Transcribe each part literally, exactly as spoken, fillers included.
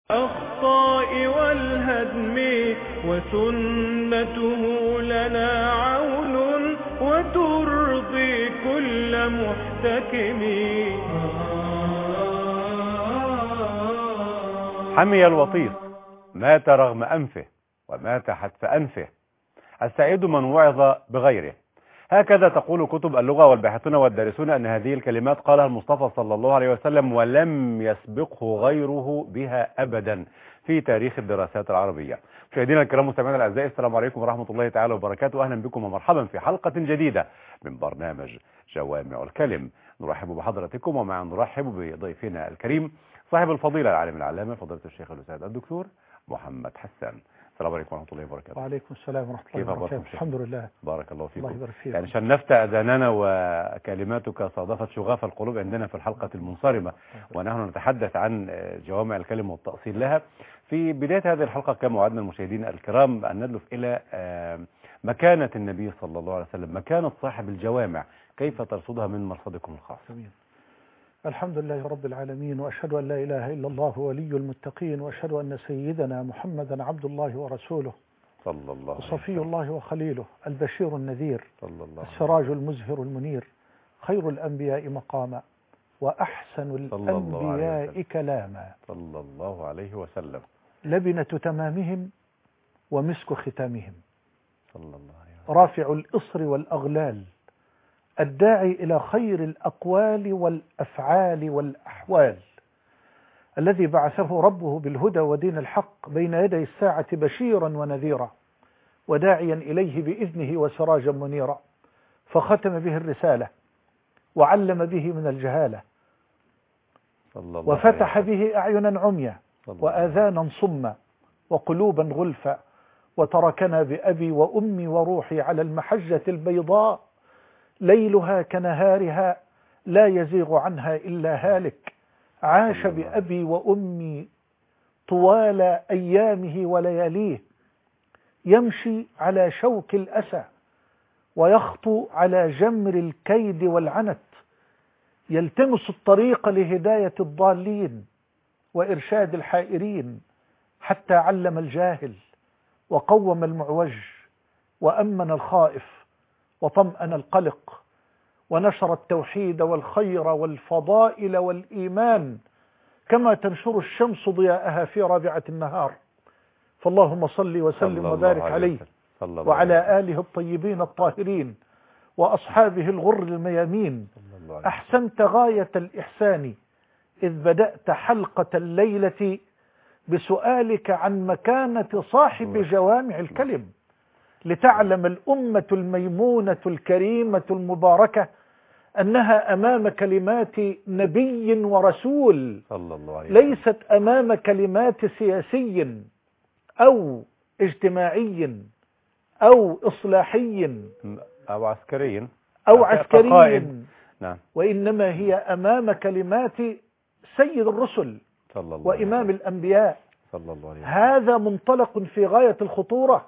الأخطاء والهدم وسنته لنا عون وترضي كل محتكم. حمي الوطيس مات رغم أنفه ومات حتف أنفه، السعيد من وعظ بغيره. هكذا تقول كتب اللغة والباحثون والدارسون أن هذه الكلمات قالها المصطفى صلى الله عليه وسلم ولم يسبقه غيره بها أبدا في تاريخ الدراسات العربية. مشاهدينا الكرام مستمعينا الأعزاء، السلام عليكم ورحمة الله تعالى وبركاته. أهلا بكم ومرحبا في حلقة جديدة من برنامج جوامع الكلم. نرحب بحضراتكم ومع نرحب بضيفنا الكريم صاحب الفضيلة العالم العلامة فضيلة الشيخ الأستاذ الدكتور محمد حسان. السلام عليكم ورحمة الله وبركاته. وعليكم السلام ورحمة الله وبركاته. الحمد لله. بارك الله فيكم. الله يبارك فيكم. يعني شنفت أذاننا وكلماتك صادفت شغاف القلوب عندنا في الحلقة المنصرمة، ونحن نتحدث عن جوامع الكلم والتأصيل لها. في بداية هذه الحلقة كما وعدنا المشاهدين الكرام أن ندلف إلى مكانة النبي صلى الله عليه وسلم، مكانة صاحب الجوامع، كيف ترصدها من مرصدكم الخاص؟ جميل. الحمد لله رب العالمين، وأشهد أن لا إله إلا الله ولي المتقين، وأشهد أن سيدنا محمدا عبد الله ورسوله صلى الله عليه وصفي الله وخليله، البشير النذير، صلى الله السراج المزهر المنير، خير الأنبياء مقاما وأحسن الأنبياء كلاما، صلى الله عليه وسلم، لبنة تمامهم ومسك ختامهم، صلى الله عليه وسلم، رافع الإصر والأغلال، الداعي إلى خير الأقوال والأفعال والأحوال، الذي بعثه ربه بالهدى ودين الحق بين يدي الساعة بشيرا ونذيرا وداعيا إليه بإذنه وسراجا منيرا، فختم به الرسالة وعلم به من الجهالة صلى الله وفتح عليه به أعينا عميا وآذانا صما وقلوبا غلفا، وتركنا بأبي وأمي وروحي على المحجة البيضاء ليلها كنهارها لا يزيغ عنها إلا هالك، عاش بأبي وأمي طوال أيامه ولياليه، يمشي على شوك الأسى ويخطو على جمر الكيد والعنت، يلتمس الطريق لهداية الضالين وإرشاد الحائرين، حتى علم الجاهل وقوم المعوج وأمن الخائف وطمأن القلق، ونشر التوحيد والخير والفضائل والإيمان كما تنشر الشمس ضياءها في رابعة النهار. فاللهم صل وسلم وبارك عليه وعلى آله الطيبين الطاهرين وأصحابه الغر الميامين. أحسنت غاية الإحسان إذ بدأت حلقة الليلة بسؤالك عن مكانة صاحب جوامع الكلم، لتعلم الأمة الميمونة الكريمة المباركة أنها أمام كلمات نبي ورسول، ليست أمام كلمات سياسي أو اجتماعي أو إصلاحي أو عسكري أو عسكري نعم. وإنما هي أمام كلمات سيد الرسل صلى الله وإمام الأنبياء. صلى الله عليه وسلم. هذا منطلق في غاية الخطورة،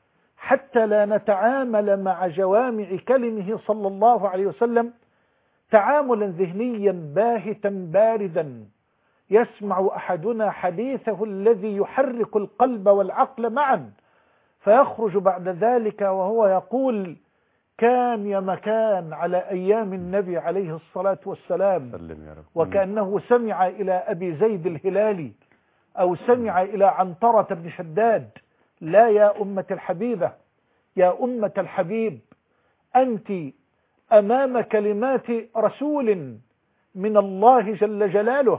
حتى لا نتعامل مع جوامع كلمه صلى الله عليه وسلم تعاملا ذهنيا باهتا باردا، يسمع أحدنا حديثه الذي يحرك القلب والعقل معا، فيخرج بعد ذلك وهو يقول كان يا مكان على أيام النبي عليه الصلاة والسلام، وكأنه سمع إلى أبي زيد الهلالي أو سمع إلى عنترة بن شداد. لا يا أمة الحبيبة، يا أمة الحبيب، أنت أمام كلمات رسول من الله جل جلاله،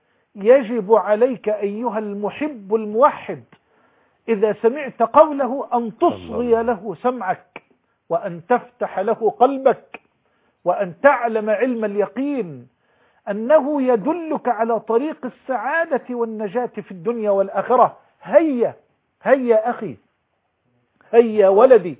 يجب عليك أيها المحب الموحد إذا سمعت قوله أن تصغي له سمعك، وأن تفتح له قلبك، وأن تعلم علم اليقين أنه يدلك على طريق السعادة والنجاة في الدنيا والآخرة. هيا هيا أخي، هيا ولدي،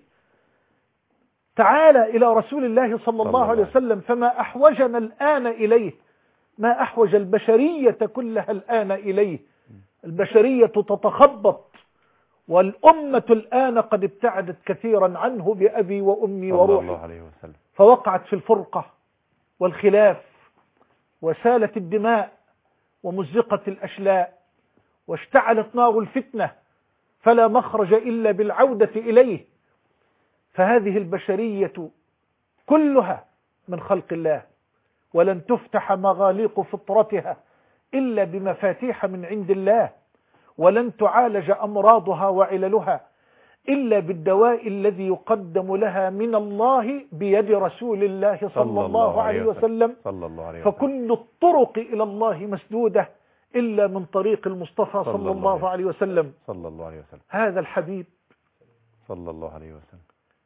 تعال إلى رسول الله صلى الله عليه وسلم، فما أحوجنا الآن إليه، ما أحوج البشرية كلها الآن إليه. البشرية تتخبط، والأمة الآن قد ابتعدت كثيرا عنه بأبي وأمي وروحي، فوقعت في الفرقة والخلاف، وسالت الدماء ومزقت الأشلاء، واشتعلت نار الفتنة فلا مخرج إلا بالعودة إليه. فهذه البشرية كلها من خلق الله، ولن تفتح مغاليق فطرتها إلا بمفاتيح من عند الله، ولن تعالج أمراضها وعللها إلا بالدواء الذي يقدم لها من الله بيد رسول الله صلى, صلى الله عليه وسلم, صلى الله عليه وسلم. فكل الطرق إلى الله مسدودة إلا من طريق المصطفى صلى, صلى الله عليه وسلم. صلى الله عليه وسلم. هذا الحبيب صلى الله عليه وسلم،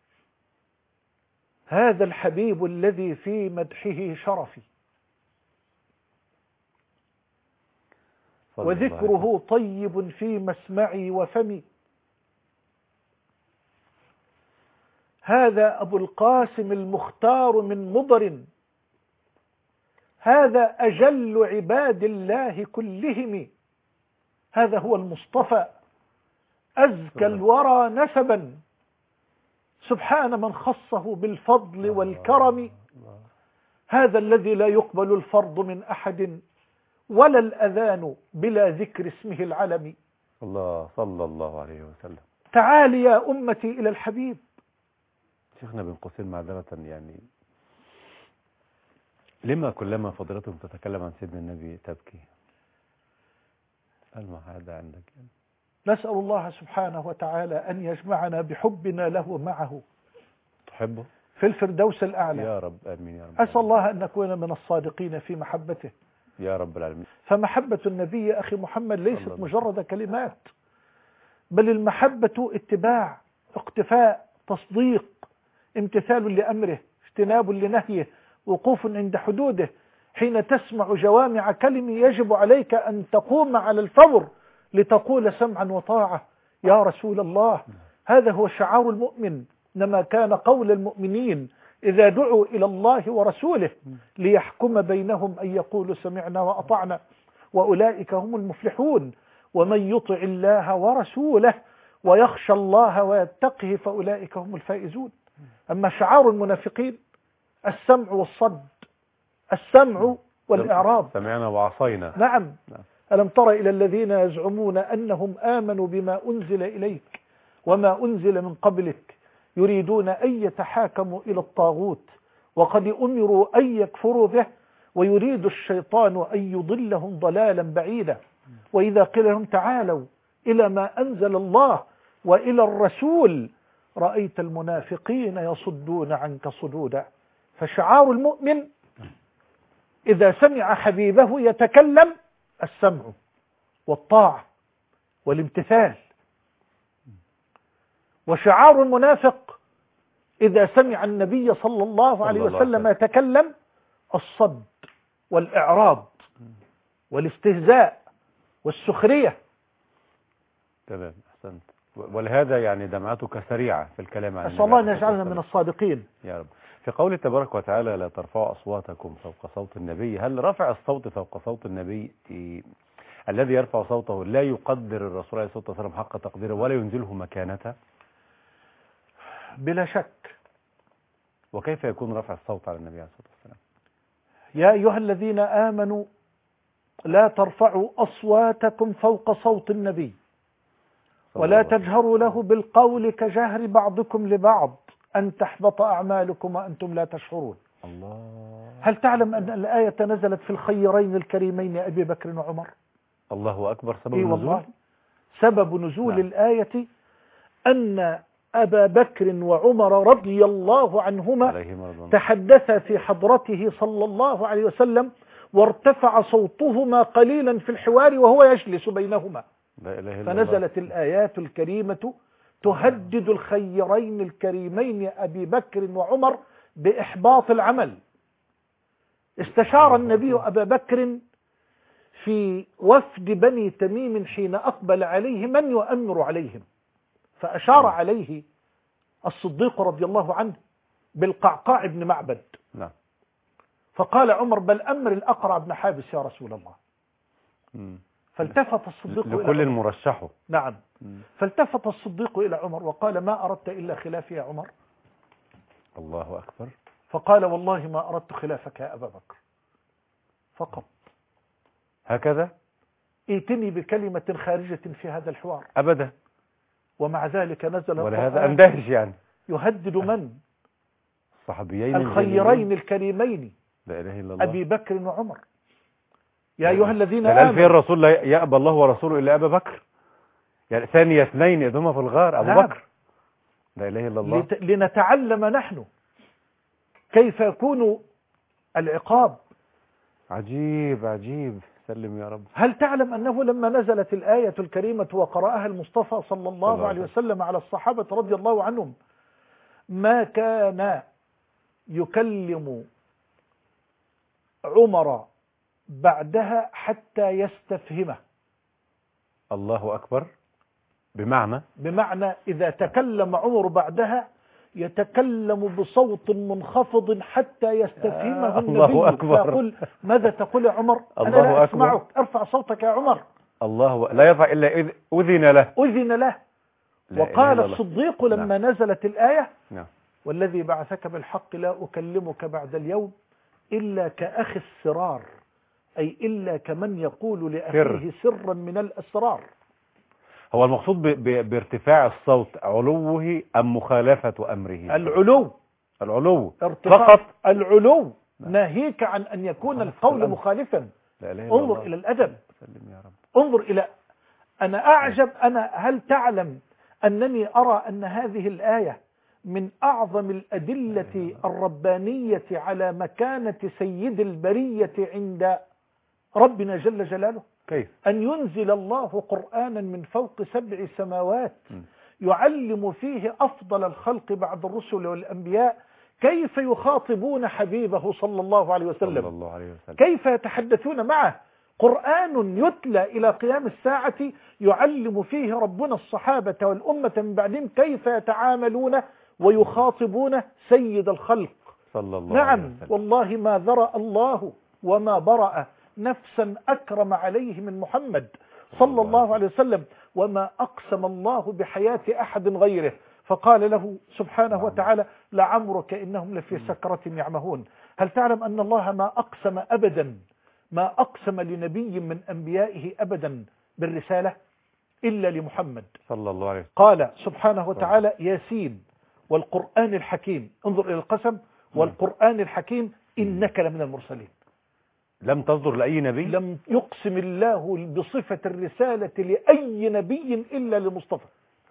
هذا الحبيب الذي في مدحه شرفي وذكره طيب في مسمعي وفمي. هذا أبو القاسم المختار من مضر، هذا أجل عباد الله كلهم، هذا هو المصطفى أزكى الورى نسبا، سبحان من خصه بالفضل والكرم. هذا الذي لا يقبل الفرض من أحد ولا الأذان بلا ذكر اسمه العلم. الله صلى الله عليه وسلم. تعالي يا أمتي إلى الحبيب. شيخنا بن قوسين معذرة، يعني لما كلما فضيلتكم تتكلم عن سيدنا النبي تبكي؟ هل ما هذا عندك يعني؟ نسأل الله سبحانه وتعالى أن يجمعنا بحبنا له معه. تحبه؟ في الفردوس الأعلى يا رب آمين يا رب. أسأل الله أن نكون من الصادقين في محبته يا رب العالمين. فمحبة النبي أخي محمد ليست مجرد كلمات، بل المحبة اتباع، اقتفاء، تصديق، امتثال لأمره، اجتناب لنهيه، وقوف عند حدوده. حين تسمع جوامع كلمة يجب عليك أن تقوم على الفور لتقول سمعا وطاعة يا رسول الله. هذا هو شعار المؤمن، إنما كان قول المؤمنين إذا دعوا إلى الله ورسوله ليحكم بينهم أن يقولوا سمعنا وأطعنا وأولئك هم المفلحون. ومن يطع الله ورسوله ويخشى الله ويتقه فأولئك هم الفائزون. أما شعار المنافقين السمع والصد، السمع والإعراض. سمعنا وعصينا. نعم. ألم تر إلى الذين يزعمون أنهم آمنوا بما أنزل إليك وما أنزل من قبلك يريدون أن يتحاكموا إلى الطاغوت وقد أمروا أن يكفروا به ويريد الشيطان أن يضلهم ضلالا بعيدا. وإذا قيل لهم تعالوا إلى ما أنزل الله وإلى الرسول رأيت المنافقين يصدون عنك صدودا. فشعار المؤمن إذا سمع حبيبه يتكلم السمع والطاعة والامتثال. وشعار المنافق إذا سمع النبي صلى الله عليه وسلم يتكلم الصد والإعراض والاستهزاء والسخرية. تمام، أحسنت. ولهذا يعني دمعتك سريعة في الكلام عن أسأل الله أن يجعلنا من الصادقين يا رب. في قوله تبارك وتعالى لا ترفعوا أصواتكم فوق صوت النبي، هل رفع الصوت فوق صوت النبي الذي يرفع صوته لا يقدر الرسول عليه الصلاة والسلام حق تقديره ولا ينزله مكانته؟ بلا شك. وكيف يكون رفع الصوت على النبي عليه الصلاة والسلام؟ يا أيها الذين آمنوا لا ترفعوا أصواتكم فوق صوت النبي ولا تجهروا له بالقول كجهر بعضكم لبعض أن تحبط أعمالكم وأنتم لا تشعرون. الله. هل تعلم أن الآية نزلت في الخيرين الكريمين أبي بكر وعمر؟ الله أكبر. سبب إيه النزول؟ والله سبب نزول نعم. الآية أن أبا بكر وعمر رضي الله عنهما تحدثا في حضرته صلى الله عليه وسلم وارتفع صوتهما قليلا في الحوار وهو يجلس بينهما، فنزلت الآيات الكريمة تهدد الخيرين الكريمين أبي بكر وعمر بإحباط العمل. استشار النبي أبا بكر في وفد بني تميم حين أقبل عليه من يؤمر عليهم، فأشار عليه الصديق رضي الله عنه بالقعقاع بن معبد. نعم. فقال عمر بل أمر الأقرع بن حابس يا رسول الله. م. فالتفت الصديق إلى لكل مرشحه. نعم. م. فالتفت الصديق إلى عمر وقال ما أردت إلا خلافي يا عمر؟ الله أكبر. فقال والله ما أردت خلافك يا أبا بكر فقط. هكذا؟ ائتني بكلمة خارجة في هذا الحوار. أبدا. ومع ذلك نزل ولهذا أندهش يعني يهدد من؟ صحابيين الخيرين الكريمين لا إله إلا الله أبي بكر وعمر. يا أيها الذين آمنوا في الرسول لا يأبى الله ورسوله إلا أبا بكر، يعني ثاني اثنين إذ هما في الغار أبو نعم. بكر. لا إله إلا الله. لت... لنتعلم نحن كيف يكون العقاب. عجيب عجيب. سلم يا رب. هل تعلم أنه لما نزلت الآية الكريمة وقرأها المصطفى صلى الله, الله عليه وسلم على الصحابة رضي الله عنهم ما كان يكلم عمر بعدها حتى يستفهمه؟ الله أكبر. بمعنى بمعنى إذا تكلم عمر بعدها يتكلم بصوت منخفض حتى يستفهمه النبي فيقول ماذا تقول يا عمر؟ أنا لا أسمعك، ارفع صوتك يا عمر. الله لا يرفع إلا إذ أذن له. أذن له. وقال الصديق لما نعم. نزلت الآية نعم. والذي بعثك بالحق لا أكلمك بعد اليوم إلا كأخي السرار، أي إلا كمن يقول لأخيه سرا من الأسرار. هو المقصود ب... ب... بارتفاع الصوت علوه أم مخالفة أمره؟ العلو. العلو فقط العلو ناهيك عن أن يكون القول مخالفا. لا لا انظر الله. إلى الأدب. سلم يا رب. انظر إلى أنا أعجب. أنا هل تعلم أنني أرى أن هذه الآية من أعظم الأدلة الربانية على مكانة سيد البرية عند ربنا جل جلاله؟ كيف؟ أن ينزل الله قرآنا من فوق سبع سماوات يعلم فيه أفضل الخلق بعد الرسل والأنبياء كيف يخاطبون حبيبه صلى الله عليه وسلم, صلى الله عليه وسلم. كيف يتحدثون معه. قرآن يتلى إلى قيام الساعة يعلم فيه ربنا الصحابة والأمة من بعدهم كيف يتعاملون ويخاطبون سيد الخلق صلى الله نعم عليه وسلم. والله ما ذرأ الله وما برأ نفسا أكرم عليه من محمد صلى الله عليه وسلم، وما أقسم الله بحياة أحد غيره. فقال له سبحانه وتعالى لعمرك إنهم لفي سكرة يعمهون. هل تعلم أن الله ما أقسم أبدا ما أقسم لنبي من أنبيائه أبدا بالرسالة إلا لمحمد صلى الله عليه وسلم. قال سبحانه وتعالى ياسين والقرآن الحكيم. انظر إلى القسم والقرآن الحكيم إنك لمن المرسلين. لم تصدر لأي نبي. لم يقسم الله بصفة الرسالة لأي نبي إلا لمصطفى.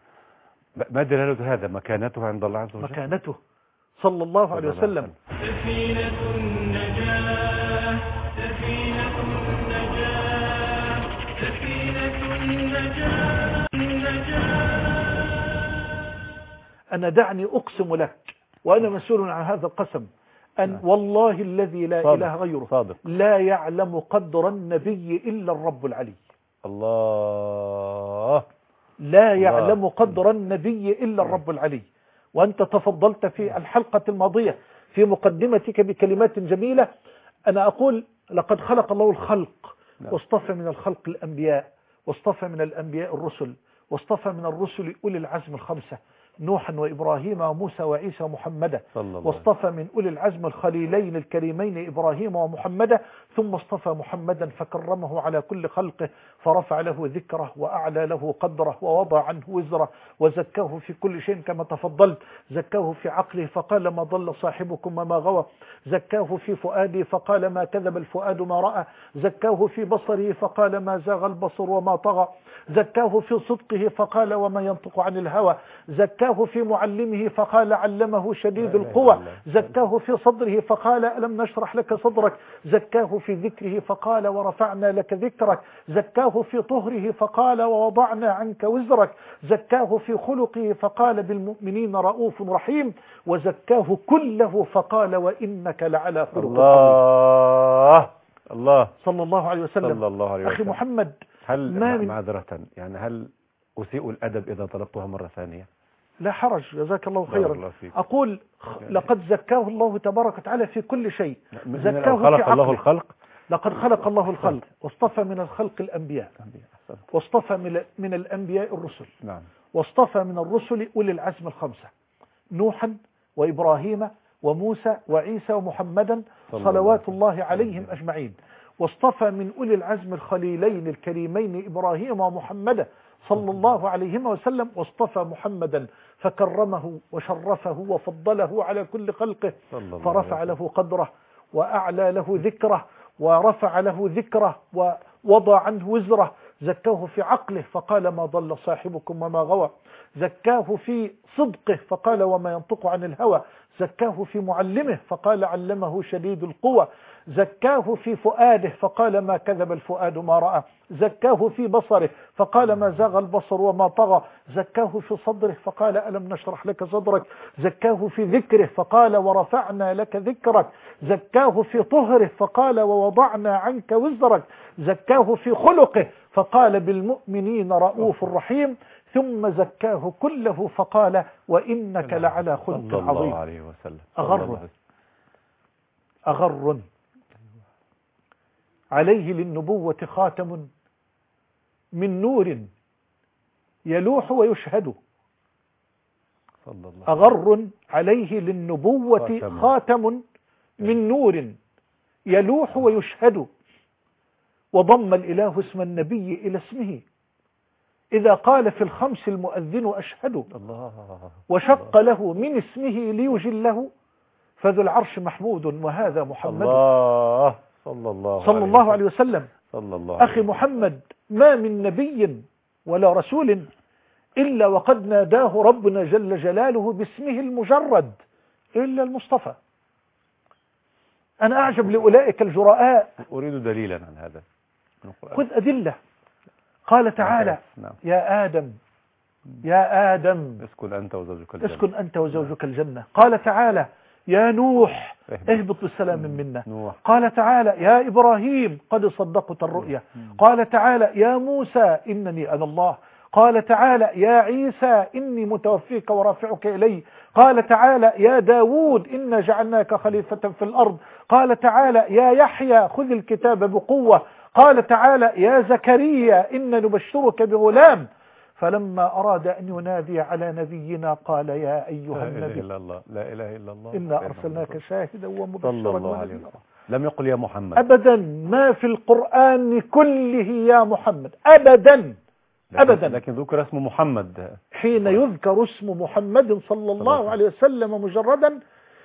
ما دلالة هذا؟ مكانته عند الله عز وجل. مكانته صلى الله عليه وسلم. سفينة النجاة سفينة النجاة سفينة النجاة النجاة. أنا دعني أقسم لك وأنا مسؤول عن هذا القسم أن والله الذي لا صادق. إله غيره صادق. لا يعلم قدر النبي إلا الرب العلي. الله لا يعلم قدر النبي إلا الرب العلي. وأنت تفضلت في الحلقة الماضية في مقدمتك بكلمات جميلة. أنا أقول لقد خلق الله الخلق واصطفى من الخلق الأنبياء واصطفى من الأنبياء الرسل واصطفى من الرسل أولي العزم الخمسة نوحا وإبراهيم وموسى وعيسى ومحمدا، واصطفى من أولي العزم الخليلين الكريمين إبراهيم ومحمدا، ثم اصطفى محمدا فكرمه على كل خلقه فرفع له ذكره وأعلى له قدره ووضع عنه وزره وزكاه في كل شيء كما تفضلت. زكاه في عقله فقال ما ضل صاحبكم وما غوى، زكاه في فؤاده فقال ما كذب الفؤاد ما رأى، زكاه في بصره فقال ما زاغ البصر وما طغى، زكاه في صدقه فقال وما ينطق عن الهوى، زكاه في معلمه فقال علمه شديد القوى، زكاه في صدره فقال ألم نشرح لك صدرك، زكاه في ذكره فقال ورفعنا لك ذكرك، زكاه في طهره فقال ووضعنا عنك وزرك، زكاه في خلقه فقال بالمؤمنين رؤوف رحيم، وزكاه كله فقال وإنك لعلى خلق عظيم. الله الله صلى الله عليه وسلم. صلى الله عليه وسلم. أخي محمد هل معذرة يعني هل أسيء الأدب إذا طلبتها مرة ثانية؟ لا حرج جزاك الله خيرا. أقول لقد زكاه الله تبارك وتعالى في كل شيء. زكاه خلق في الله الخلق. لقد خلق الله الخلق واصطفى من الخلق الأنبياء واصطفى من, من الأنبياء الرسل. نعم. واصطفى من الرسل أولي العزم الخمسة نوحا وإبراهيم وموسى وعيسى ومحمدا صلوات الله عليهم أجمعين. واصطفى من أولي العزم الخليلين الكريمين إبراهيم ومحمدا صلى الله عليه وسلم، واصطفى محمدا فكرمه وشرفه وفضله على كل خلقه، فرفع له قدره وأعلى له ذكره ورفع له ذكره ووضع عنه وزره، زكاه في عقله فقال ما ضل صاحبكم وما غوى، زكاه في صدقه فقال وما ينطق عن الهوى، زكاه في معلمه فقال علمه شديد القوى، زكاه في فؤاده فقال ما كذب الفؤاد ما رأى، زكاه في بصره فقال ما زاغ البصر وما طغى، زكاه في صدره فقال ألم نشرح لك صدرك، زكاه في ذكره فقال ورفعنا لك ذكرك، زكاه في طهره فقال ووضعنا عنك وزرك، زكاه في خلقه فقال بالمؤمنين رؤوف رحيم، ثم زكاه كله فقال وإنك لعلى خلق عظيم. أغر أغر عليه للنبوة خاتم من نور يلوح ويشهد. أغر عليه للنبوة خاتم من نور يلوح ويشهد، وضم الإله اسم النبي إلى اسمه إذا قال في الخمس المؤذن أشهد، وشق له من اسمه ليجله، فذو العرش محمود وهذا محمد الله صلى الله, صلى الله عليه وسلم. صلى الله أخي محمد ما من نبي ولا رسول إلا وقد ناداه ربنا جل جلاله باسمه المجرد إلا المصطفى. أنا أعجب لأولئك الجراء. أريد دليلا عن هذا. خذ أدلة. قال تعالى يا آدم يا آدم اسكن أنت وزوجك الجنة اسكن أنت وزوجك الجنة. قال تعالى يا نوح اهبط بالسلام منا. نوح. قال تعالى يا إبراهيم قد صدقت الرؤيا. قال تعالى يا موسى إنني أنا الله. قال تعالى يا عيسى إني متوفيك ورافعك إلي. قال تعالى يا داود إنا جعلناك خليفة في الأرض. قال تعالى يا يحيى خذ الكتاب بقوة. قال تعالى يا زكريا إنا نبشرك بغلام. فلما أراد أن ينادي على نبينا قال يا أيها لا النبي إله إلا الله لا إله إلا الله إنا أرسلناك شاهدا ومبشرا ونذيرا. لم يقل يا محمد أبدا ما في القرآن كله يا محمد أبدا أبدا، لكن ذكر اسم محمد. حين يذكر اسم محمد صلى الله عليه وسلم مجردا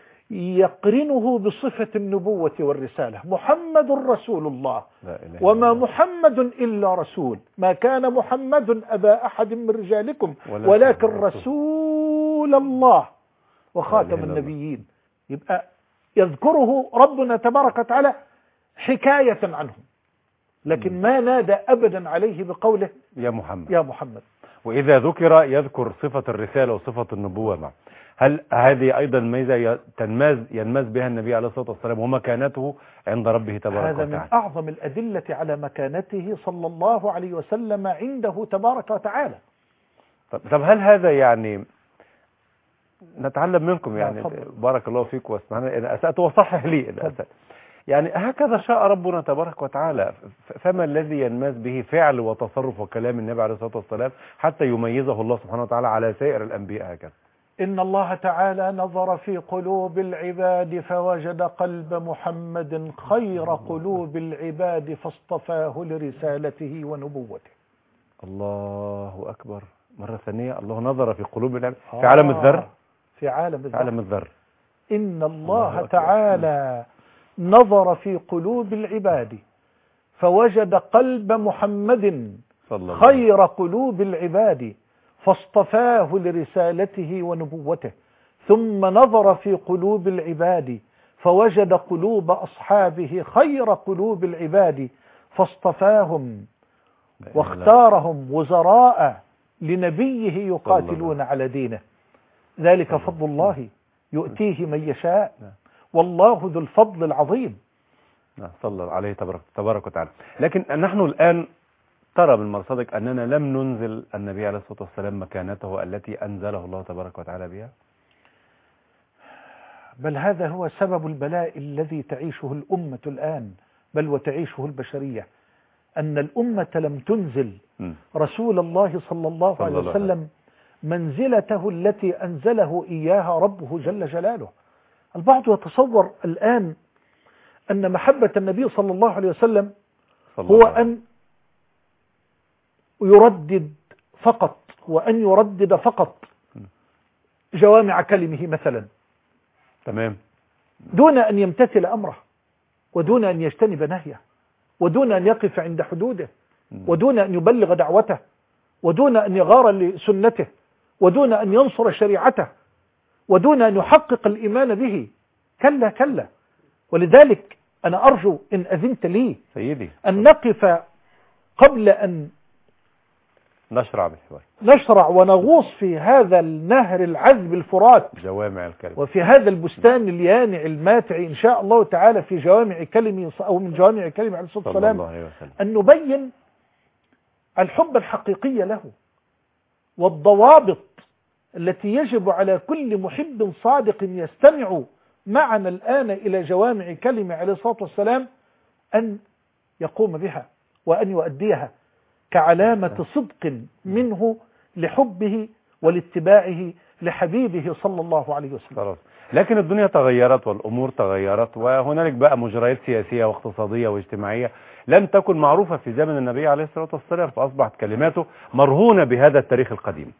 يقرنه بصفة النبوة والرسالة. محمد رسول الله وما محمد إلا رسول، ما كان محمد أبا أحد من رجالكم ولكن رسول الله وخاتم النبيين. يبقى يذكره ربنا تبارك وتعالى حكاية عنه، لكن ما نادى أبدا عليه بقوله يا محمد يا محمد. وإذا ذكر يذكر صفة الرسالة وصفة النبوة معه. هل هذه أيضا ميزة تنماز ينماز بها النبي عليه الصلاة والسلام ومكانته عند ربه تبارك وتعالى؟ هذا من أعظم الأدلة على مكانته صلى الله عليه وسلم عنده تبارك وتعالى. طب هل هذا يعني نتعلم منكم يعني بارك الله فيك واسمعنا إن أسأت وصحح لي إن أسأت يعني هكذا شاء ربنا تبارك وتعالى، فما الذي ينماز به فعل وتصرف وكلام النبي عليه الصلاة والسلام حتى يميزه الله سبحانه وتعالى على سائر الأنبياء هكذا؟ إن الله تعالى نظر في قلوب العباد فوجد قلب محمد خير قلوب العباد فاصطفاه لرسالته ونبوته. الله أكبر. مرة ثانية الله نظر في قلوب العباد في عالم الذر في عالم الذر, في عالم الذر. إن الله, الله تعالى نظر في قلوب العباد فوجد قلب محمد خير قلوب العباد فاصطفاه لرسالته ونبوته. ثم نظر في قلوب العباد فوجد قلوب أصحابه خير قلوب العباد فاصطفاهم واختارهم وزراء لنبيه يقاتلون على دينه. ذلك فضل الله يؤتيه من يشاء والله ذو الفضل العظيم. صلى الله عليه تبارك, تبارك وتعالى. لكن نحن الآن ترى من مرصدك أننا لم ننزل النبي عليه الصلاة والسلام مكانته التي أنزله الله تبارك وتعالى بها؟ بل هذا هو سبب البلاء الذي تعيشه الأمة الآن، بل وتعيشه البشرية، أن الأمة لم تنزل رسول الله صلى الله عليه وسلم منزلته التي أنزله إياها ربه جل جلاله. البعض يتصور الآن أن محبة النبي صلى الله عليه وسلم صلى هو الله عليه وسلم. أن يردد فقط وأن يردد فقط جوامع كلمه مثلا، تمام، دون أن يمتثل أمره، ودون أن يجتنب نهيه، ودون أن يقف عند حدوده، ودون أن يبلغ دعوته، ودون أن يغار لسنته، ودون أن ينصر شريعته، ودون أن يحقق الإيمان به. كلا كلا. ولذلك أنا أرجو إن أذنت لي سيدي أن نقف قبل أن نشرع بالحوار، نشرع ونغوص في هذا النهر العذب الفرات، جوامع الكلم، وفي هذا البستان اليانع الماتع إن شاء الله تعالى في جوامع كلمه أو من جوامع كلمه عليه الصلاة والسلام، أن نبين الحب الحقيقي له والضوابط التي يجب على كل محب صادق يستمع معنا الآن إلى جوامع كلمه عليه الصلاة والسلام أن يقوم بها وأن يؤديها كعلامة صدق منه لحبه ولاتباعه لحبيبه صلى الله عليه وسلم. خلاص. لكن الدنيا تغيرت والأمور تغيرت، وهنالك بقى مجريات سياسية واقتصادية واجتماعية لم تكن معروفة في زمن النبي عليه الصلاة والسلام، فأصبحت كلماته مرهونة بهذا التاريخ القديم.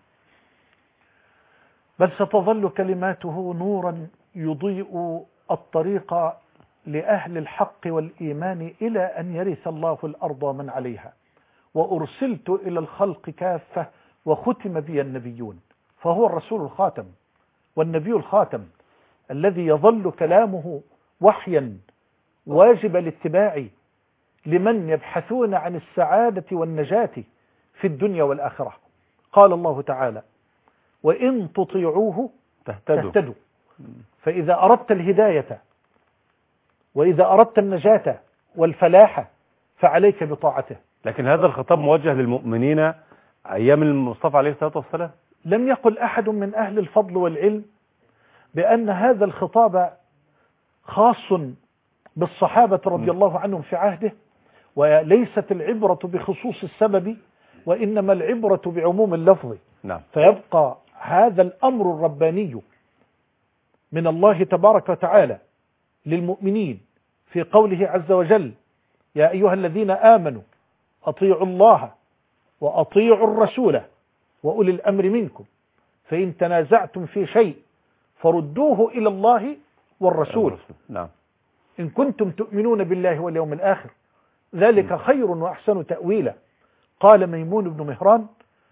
بل ستظل كلماته نورا يضيء الطريق لأهل الحق والإيمان إلى أن يرث الله الأرض ومن عليها. وأرسلت إلى الخلق كافة وختم بي النبيون. فهو الرسول الخاتم والنبي الخاتم الذي يظل كلامه وحيا واجب الاتباع لمن يبحثون عن السعادة والنجاة في الدنيا والآخرة. قال الله تعالى: وإن تطيعوه تهتدوا. تهتدوا. فإذا أردت الهداية وإذا أردت النجاة والفلاح فعليك بطاعته. لكن هذا الخطاب موجه للمؤمنين أيام المصطفى عليه الصلاة والسلام. لم يقل أحد من أهل الفضل والعلم بأن هذا الخطاب خاص بالصحابة رضي الله عنهم في عهده، وليست العبرة بخصوص السبب وإنما العبرة بعموم اللفظ. نعم. فيبقى هذا الأمر الرباني من الله تبارك وتعالى للمؤمنين في قوله عز وجل: يا أيها الذين آمنوا أطيعوا الله وأطيعوا الرسول وأولي الأمر منكم فإن تنازعتم في شيء فردوه إلى الله والرسول نعم. إن كنتم تؤمنون بالله واليوم الآخر ذلك خير وأحسن تأويلا. قال ميمون بن مهران: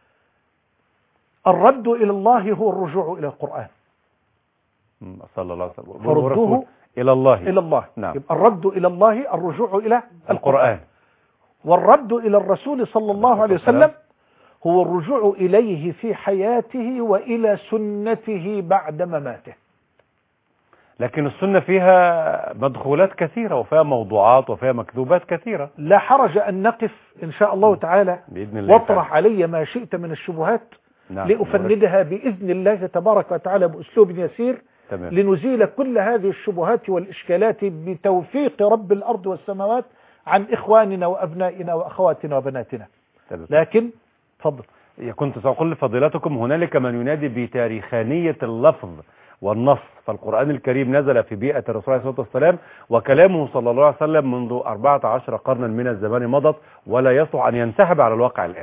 الرد إلى الله هو الرجوع إلى القرآن. صلى الله عليه وسلم. فردوه إلى الله إلى الله. نعم. يبقى الرد إلى الله الرجوع إلى القرآن. القرآن. والرد إلى الرسول صلى الله عليه وسلم هو الرجوع إليه في حياته وإلى سنته بعد مماته. لكن السنة فيها مدخولات كثيرة وفيها موضوعات وفيها مكذوبات كثيرة. لا حرج أن نقف إن شاء الله تعالى بإذن الله واطرح علي ما شئت من الشبهات. نعم. لأفندها بإذن الله تبارك وتعالى بأسلوب يسير. تمام. لنزيل كل هذه الشبهات والإشكالات بتوفيق رب الأرض والسماوات عن إخواننا وأبنائنا وأخواتنا وبناتنا. تمام. لكن تفضل. كنت سأقول لفضيلتكم هنالك من ينادي بتاريخانية اللفظ والنص، فالقرآن الكريم نزل في بيئة الرسول عليه الصلاة والسلام، وكلامه صلى الله عليه وسلم منذ أربعة عشر قرنا من الزمان مضت، ولا يصلح أن ينسحب على الواقع الآن.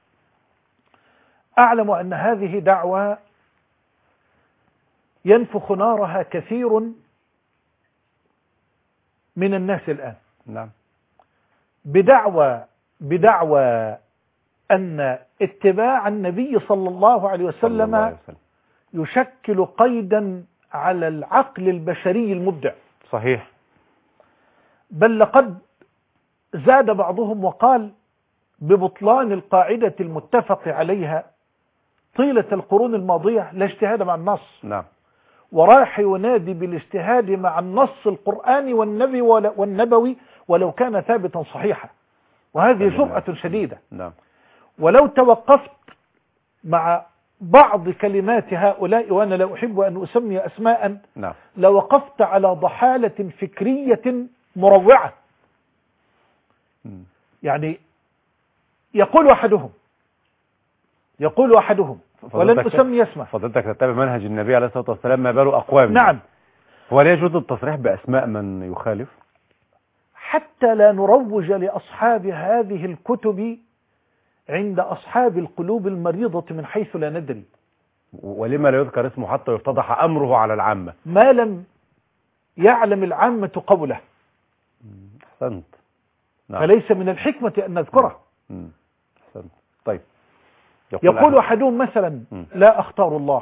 أعلم أن هذه دعوة ينفخ نارها كثير من الناس الآن. نعم. بدعوى بدعوى أن اتباع النبي صلى الله عليه وسلم يشكل قيدا على العقل البشري المبدع. صحيح. بل لقد زاد بعضهم وقال ببطلان القاعدة المتفق عليها طيلة القرون الماضية لا اجتهاد مع النص. نعم. وراح ينادي بالاجتهاد مع النص القرآني والنبي والنبوي ولو كان ثابتا صحيحا، وهذه جرأة شديدة. نعم. ولو توقفت مع بعض كلمات هؤلاء وأنا لا أحب أن أسمي أسماء، نعم، لوقفت على ضحالة فكرية مروعة. م. يعني يقول أحدهم يقول أحدهم ولن أسمي اسمه. فضلتك تتبع منهج النبي عليه الصلاة والسلام ما باله أقوام. نعم. ولا يجوز التصريح بأسماء من يخالف؟ حتى لا نروج لأصحاب هذه الكتب عند أصحاب القلوب المريضة من حيث لا ندري. ولما لا يذكر اسمه حتى يفتضح أمره على العامة ما لم يعلم العامة قوله. أحسنت. نعم. فليس من الحكمة أن نذكره. مم. أحسنت. طيب يقول, يقول أحدهم مثلا مم. لا أختار الله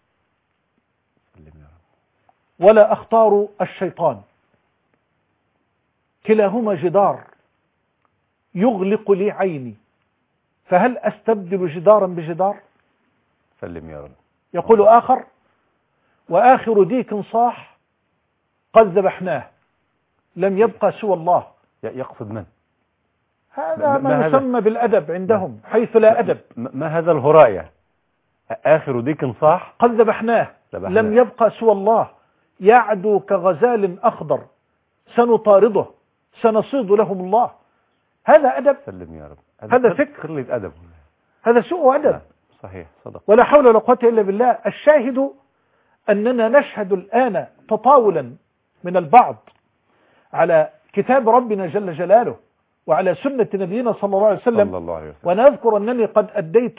ولا أختار الشيطان، كلاهما جدار يغلق لي عيني، فهل أستبدل جدارا بجدار؟ سلم يا رب. يقول آخر وآخر ديك صاح قد ذبحناه لم يبقى سوى الله. يقصد من؟ هذا ما, ما, ما يسمى بالأدب عندهم ما حيث لا أدب. ما, ما هذا الهراء؟ آخر ديك صاح قد ذبحناه لم يبقى سوى الله، يعدو كغزال أخضر سنطارده سنصيد لهم الله. هذا أدب؟ سلم يا رب. هذا فكر قلة أدب، هذا سوء أدب. صحيح صدق. ولا حول ولا قوة إلا بالله. الشاهد أننا نشهد الآن تطاولا من البعض على كتاب ربنا جل جلاله وعلى سنة نبينا صلى الله عليه وسلم, صلى الله عليه وسلم. ونذكر أنني قد أديت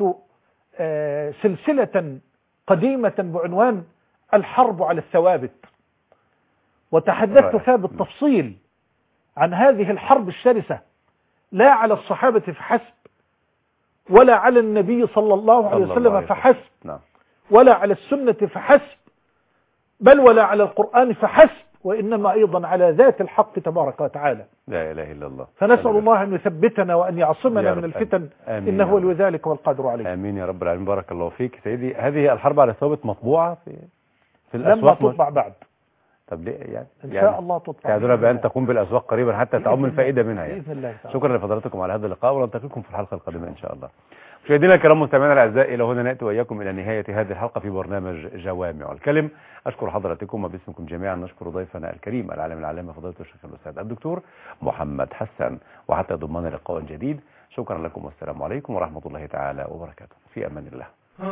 سلسلة قديمة بعنوان الحرب على الثوابت، وتحدثت فيها بالتفصيل عن هذه الحرب الشرسة، لا على الصحابة فحسب ولا على النبي صلى الله عليه وسلم فحسب ولا على السنة فحسب بل ولا على القرآن فحسب، وإنما أيضا على ذات الحق تبارك وتعالى. لا إله إلا الله. فنسأل الله أن يثبتنا وأن يعصمنا من الفتن، إنه ولي ذلك والقادر عليه. آمين يا رب العالمين. بارك الله فيك سيدي. هذه الحرب على الثوابت مطبوعة في في الأسواق؟ لم تطبع بعد. طب ليه يعني؟ إن شاء يعني الله تطبع. يعدنا بأن تقوم بالأسواق قريبا حتى تعم الفائدة منها يعني. بإذن الله تعالى. شكرا لفضلاتكم على هذا اللقاء، ونلتقيكم في الحلقة القادمة إن شاء الله. مشاهدينا الكرام مستمعينا الأعزاء، إلى هنا نأتي وإياكم إلى نهاية هذه الحلقة في برنامج جوامع الكلم. أشكر حضراتكم وباسمكم جميعا نشكر ضيفنا الكريم العالم العلامة فضيلة الشيخ الأستاذ الدكتور محمد حسن، وحتى ضمان لقاء جديد. شكرا لكم والسلام عليكم ورحمة الله تعالى وبركاته. في أمان الله.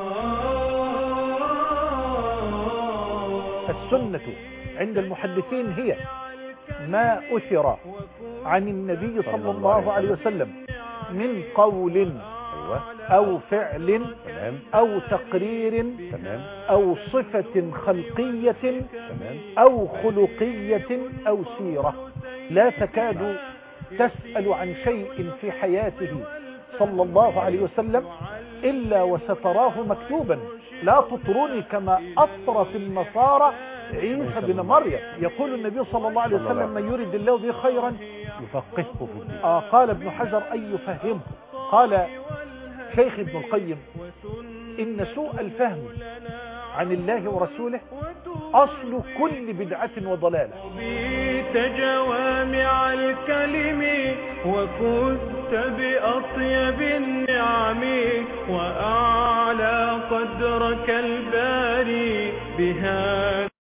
السنة عند المحدثين هي ما أثر عن النبي صلى الله عليه وسلم من قول أو فعل أو تقرير أو صفة خلقية أو خلقية أو سيرة، لا تكاد تسأل عن شيء في حياته صلى الله عليه وسلم إلا وستراه مكتوبا. لا تطروني كما أطرت النصارى عيسى بن مريم. يقول النبي صلى الله عليه وسلم من يريد الله به خيرا يفقهه في الدين. آه قال ابن حجر أن يفهمه. قال شيخ ابن القيم إن سوء الفهم عن الله ورسوله أصل كل بدعة وضلالة. جوامع الكلم وفزت بأطيب النعم وأعلى قدرك الباري بها.